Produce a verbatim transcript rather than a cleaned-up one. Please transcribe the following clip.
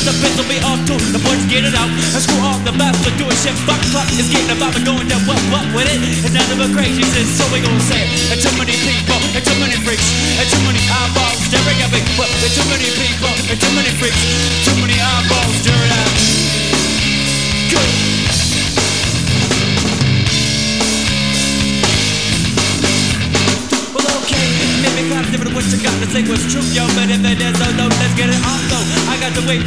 the biz will be off too. The boys get it out and screw off the best. So doing shit, fuck, fuck. It's getting about me going down, what, what with it? It's nothing but crazy shit, so we gon' say it. And too many people, and too many freaks, and too many eyeballs staring at me. Well, and too many people, and too many freaks, too many eyeballs staring at me. Good. Maybe kind of different what you got to say was true, yo. But if it is, oh no, let's get it on though. I got to wait.